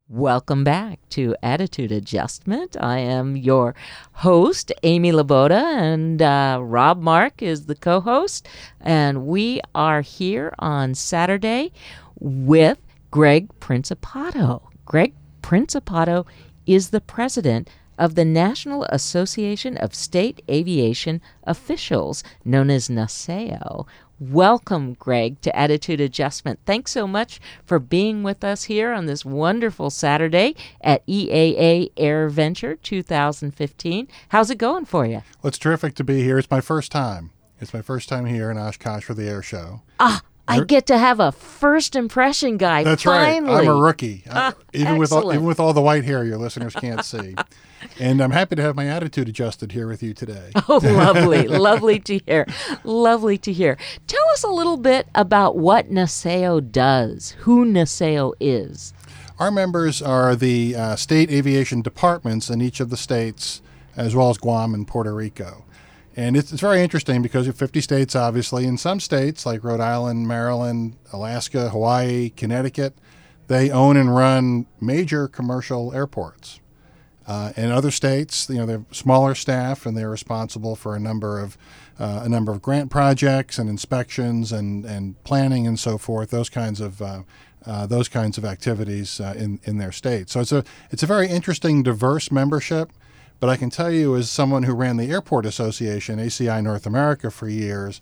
Welcome back to Attitude Adjustment. I am your host, Amy Laboda, and Rob Mark is the co-host. And we are here on Saturday with Greg Principato. Greg Principato is the president of the National Association of State Aviation Officials, known as NASAO. Welcome, Greg, to Attitude Adjustment. Thanks so much for being with us here on this wonderful Saturday at EAA AirVenture 2015. How's it going for you? Well, it's terrific to be here. It's my first time. It's my first time here in Oshkosh for the air show. I get to have a first impression guy. That's finally. Right. I'm a rookie. Even with all the white hair your listeners can't see. And I'm happy to have my attitude adjusted here with you today. Oh, lovely. Lovely to hear. Lovely to hear. Tell us a little bit about what NASAO does, who NASAO is. Our members are the state aviation departments in each of the states, as well as Guam and Puerto Rico. And it's very interesting because you have 50 states, obviously. In some states, like Rhode Island, Maryland, Alaska, Hawaii, Connecticut, they own and run major commercial airports. In other states, they have smaller staff, and they're responsible for a number of grant projects and inspections and planning and so forth. Those kinds of activities in their state. So it's a very interesting, diverse membership. But I can tell you, as someone who ran the Airport Association, ACI North America, for years,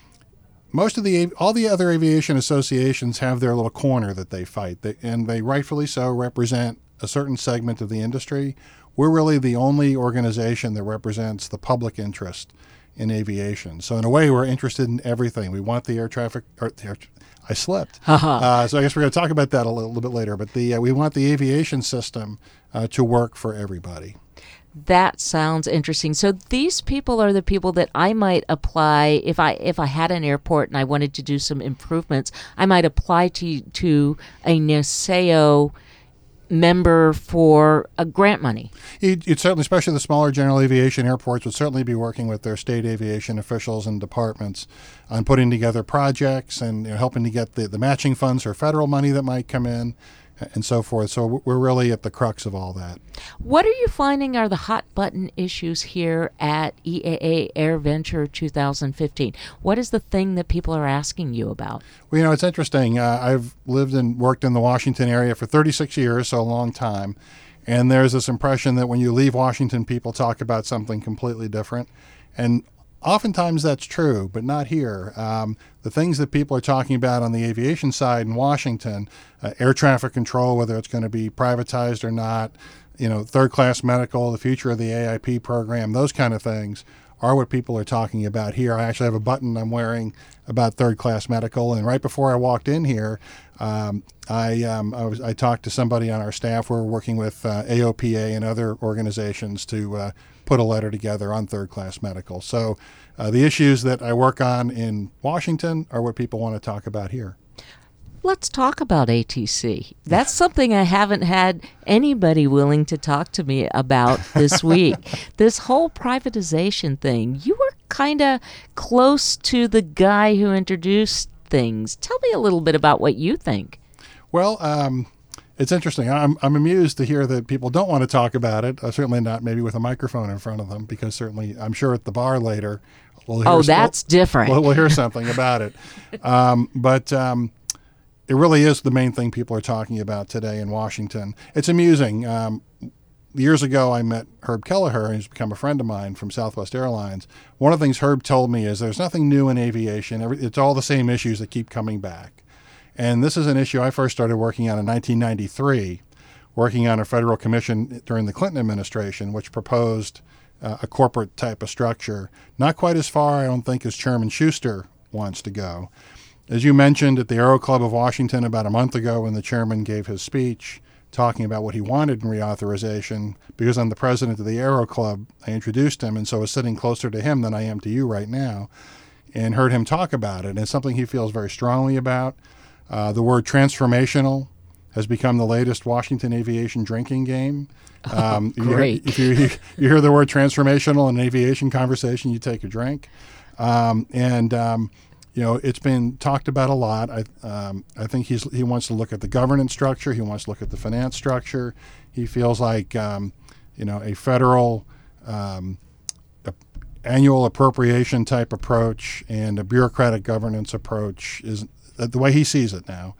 all the other aviation associations have their little corner that they fight, and they rightfully so represent a certain segment of the industry. We're really the only organization that represents the public interest in aviation. So in a way, we're interested in everything. We want the air traffic. I slipped. So I guess we're going to talk about that a little bit later. But we want the aviation system to work for everybody. That sounds interesting. So these people are the people that I might apply if I had an airport and I wanted to do some improvements. I might apply to a NASAO member for a grant money. You'd certainly, especially the smaller general aviation airports, would certainly be working with their state aviation officials and departments on putting together projects and helping to get the matching funds or federal money that might come in, and so forth. So we're really at the crux of all that. What are you finding are the hot button issues here at EAA AirVenture 2015? What is the thing that people are asking you about? Well, it's interesting. I've lived and worked in the Washington area for 36 years, so a long time. And there's this impression that when you leave Washington, people talk about something completely different. And oftentimes that's true, but not here. The things that people are talking about on the aviation side in Washington, air traffic control, whether it's going to be privatized or not, third-class medical, the future of the AIP program, those kind of things are what people are talking about here. I actually have a button I'm wearing about third-class medical, and right before I walked in here, I talked to somebody on our staff. We're working with AOPA and other organizations to put a letter together on third-class medical. So the issues that I work on in Washington are what people want to talk about here. Let's talk about ATC. That's something I haven't had anybody willing to talk to me about this week. This whole privatization thing, you were kind of close to the guy who introduced things. Tell me a little bit about what you think. Well, it's interesting. I'm amused to hear that people don't want to talk about it. Certainly not maybe with a microphone in front of them, because certainly I'm sure at the bar later that's different. We'll hear something about it. But it really is the main thing people are talking about today in Washington. It's amusing. Years ago, I met Herb Kelleher, who's become a friend of mine from Southwest Airlines. One of the things Herb told me is there's nothing new in aviation. It's all the same issues that keep coming back. And this is an issue I first started working on in 1993, working on a federal commission during the Clinton administration, which proposed a corporate type of structure. Not quite as far, I don't think, as Chairman Schuster wants to go. As you mentioned at the Aero Club of Washington about a month ago, when the chairman gave his speech talking about what he wanted in reauthorization, because I'm the president of the Aero Club, I introduced him, and so I was sitting closer to him than I am to you right now, and heard him talk about it. And it's something he feels very strongly about. The word transformational has become the latest Washington aviation drinking game. Great. If you hear the word transformational in an aviation conversation, you take a drink. It's been talked about a lot. I think he wants to look at the governance structure. He wants to look at the finance structure. He feels like a federal annual appropriation type approach and a bureaucratic governance approach is the way he sees it now.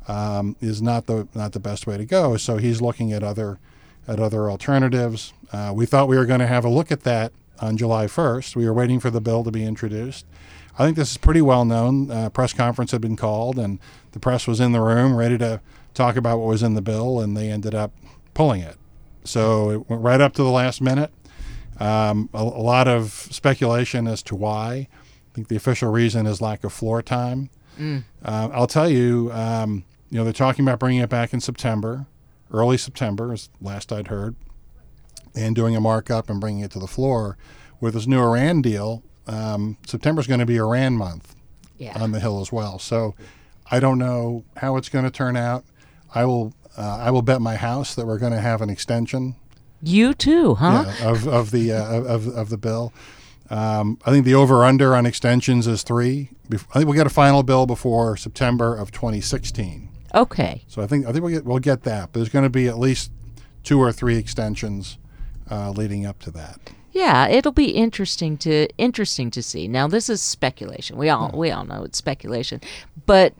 Is not the best way to go. So he's looking at other alternatives. We thought we were going to have a look at that on July 1st. We were waiting for the bill to be introduced. I think this is pretty well known. A press conference had been called, and the press was in the room ready to talk about what was in the bill, and they ended up pulling it. So it went right up to the last minute. A lot of speculation as to why. I think the official reason is lack of floor time. I'll tell you, they're talking about bringing it back in September, early September, is last I'd heard, and doing a markup and bringing it to the floor. With this new Iran deal, September is going to be Iran month on the Hill as well. So I don't know how it's going to turn out. I will bet my house that we're going to have an extension. You too, huh? Yeah, of the bill. I think the over/under on extensions is 3. I think we'll get a final bill before September of 2016. Okay. So I think we'll get that, but there's going to be at least 2 or 3 extensions leading up to that. Yeah, it'll be interesting to see. Now, this is speculation. We all know it's speculation, but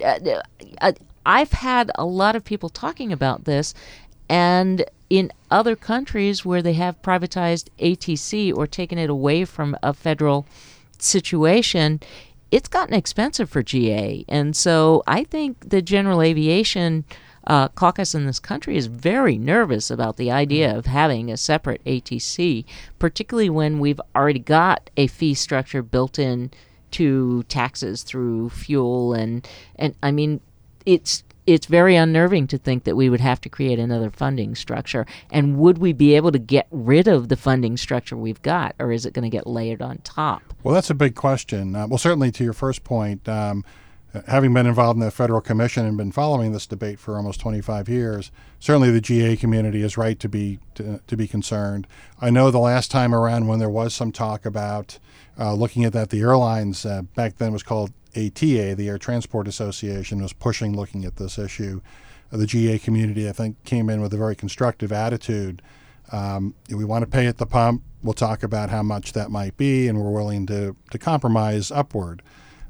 I've had a lot of people talking about this, and in other countries where they have privatized ATC or taken it away from a federal situation, it's gotten expensive for GA. And so I think the General Aviation caucus in this country is very nervous about the idea of having a separate ATC, particularly when we've already got a fee structure built in to taxes through fuel. And I mean, it's very unnerving to think that we would have to create another funding structure. And would we be able to get rid of the funding structure we've got, or is it going to get layered on top? Well, that's a big question. Well, certainly to your first point, having been involved in the Federal Commission and been following this debate for almost 25 years, certainly the GA community is right to be concerned. I know the last time around when there was some talk about looking at that, the airlines, back then was called ATA, the Air Transport Association, was looking at this issue. The GA community, I think, came in with a very constructive attitude. We want to pay at the pump. We'll talk about how much that might be, and we're willing to compromise upward.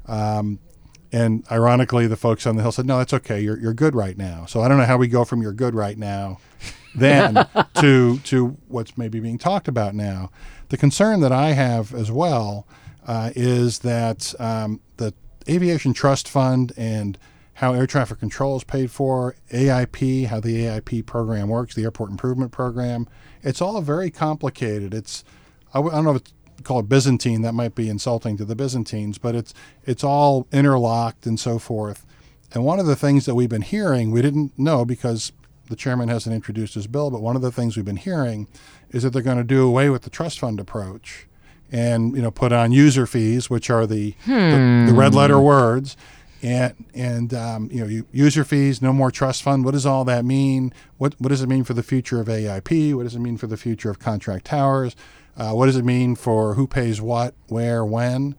And ironically, the folks on the Hill said, no, that's okay. You're good right now. So I don't know how we go from you're good right now then to what's maybe being talked about now. The concern that I have as well is that the Aviation Trust Fund and how air traffic control is paid for, AIP, how the AIP program works, the Airport Improvement Program, it's all very complicated. I don't know if it's called Byzantine, that might be insulting to the Byzantines, but it's all interlocked and so forth. And one of the things that we've been hearing, we didn't know because the chairman hasn't introduced his bill, but one of the things we've been hearing is that they're going to do away with the trust fund approach and put on user fees, which are the red letter words, and user fees, no more trust fund. What does all that mean? What does it mean for the future of AIP? What does it mean for the future of contract towers? What does it mean for who pays what, where, when?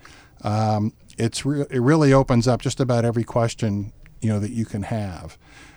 It really opens up just about every question that you can have.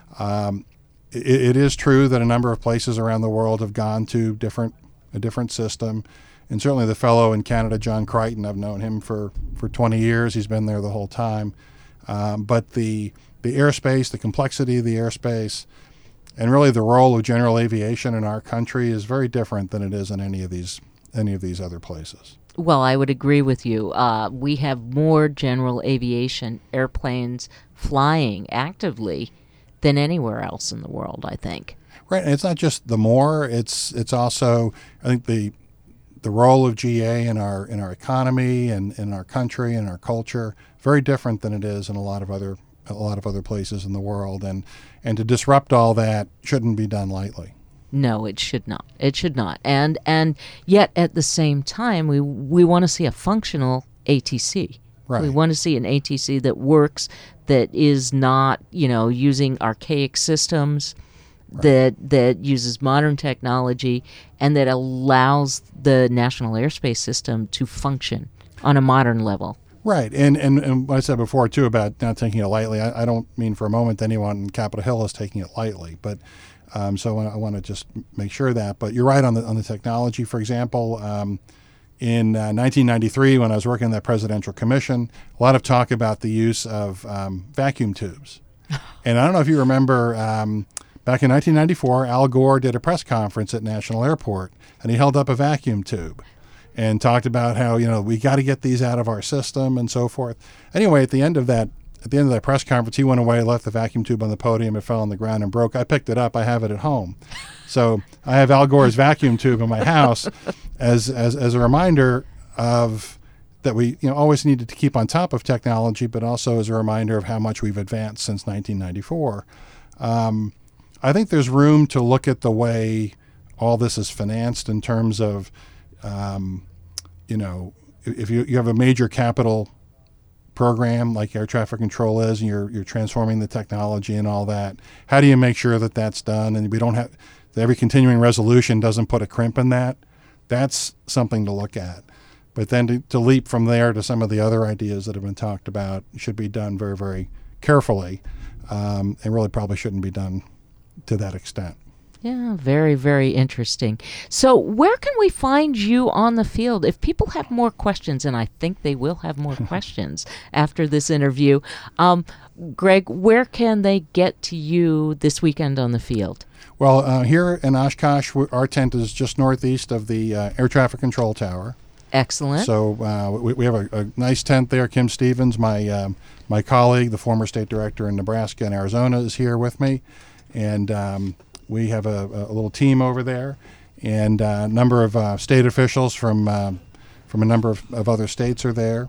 It is true that a number of places around the world have gone to a different system. And certainly the fellow in Canada, John Crichton, I've known him for 20 years. He's been there the whole time. But the airspace, the complexity of the airspace, and really the role of general aviation in our country is very different than it is in any of these other places. Well, I would agree with you. We have more general aviation airplanes flying actively than anywhere else in the world, I think. Right, and it's not just the more. It's also, I think, the role of GA in our economy and in our country and our culture very different than it is in a lot of other places in the world, and to disrupt all that shouldn't be done lightly. No, it should not. It should not. And yet at the same time, we want to see a functional ATC. Right. We want to see an ATC that works, that is not, using archaic systems, right, that uses modern technology, and that allows the National Airspace System to function on a modern level. Right. And what I said before, too, about not taking it lightly, I don't mean for a moment that anyone in Capitol Hill is taking it lightly. But so I want to just make sure that. But you're right on the technology. For example, in 1993, when I was working in that presidential commission, a lot of talk about the use of vacuum tubes. And I don't know if you remember, back in 1994, Al Gore did a press conference at National Airport, and he held up a vacuum tube and talked about how, we got to get these out of our system and so forth. Anyway, at the end of that press conference, he went away, left the vacuum tube on the podium. It fell on the ground and broke. I picked it up. I have it at home. So I have Al Gore's vacuum tube in my house as a reminder of that we always needed to keep on top of technology, but also as a reminder of how much we've advanced since 1994. I think there's room to look at the way all this is financed in terms of, if you have a major capital program like air traffic control is, and you're transforming the technology and all that, how do you make sure that that's done and we don't have every continuing resolution doesn't put a crimp in that? That's something to look at. But then to leap from there to some of the other ideas that have been talked about should be done very, very carefully, and really probably shouldn't be done to that extent. Yeah, very, very interesting. So where can we find you on the field? If people have more questions, and I think they will have more questions after this interview, Greg, where can they get to you this weekend on the field? Well, here in Oshkosh, our tent is just northeast of the air traffic control tower. Excellent. So we have a nice tent there. Kim Stevens, my colleague, the former state director in Nebraska and Arizona, is here with me. And we have a little team over there, and a number of state officials from a number of other states are there.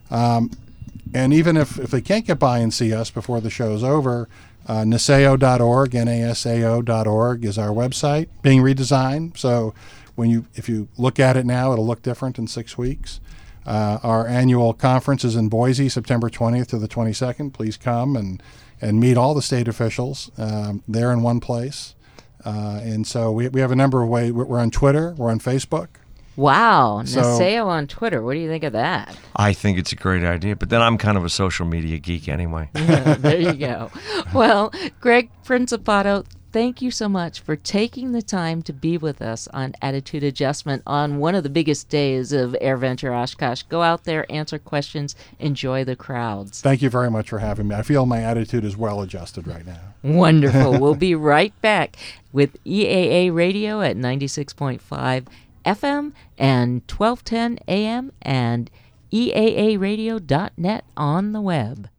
And even if they can't get by and see us before the show's over, nasao.org, NASAO.org is our website, being redesigned. So if you look at it now, it'll look different in 6 weeks. Our annual conference is in Boise, September 20th to the 22nd. Please come and meet all the state officials there in one place. And so we have a number of ways. We're on Twitter. We're on Facebook. Wow. Nasao on Twitter. What do you think of that? I think it's a great idea, but then I'm kind of a social media geek anyway. Yeah, there you go. Well, Greg Principato, thank you so much for taking the time to be with us on Attitude Adjustment on one of the biggest days of AirVenture Oshkosh. Go out there, answer questions, enjoy the crowds. Thank you very much for having me. I feel my attitude is well adjusted right now. Wonderful. We'll be right back with EAA Radio at 96.5 FM and 1210 AM and EAAradio.net on the web.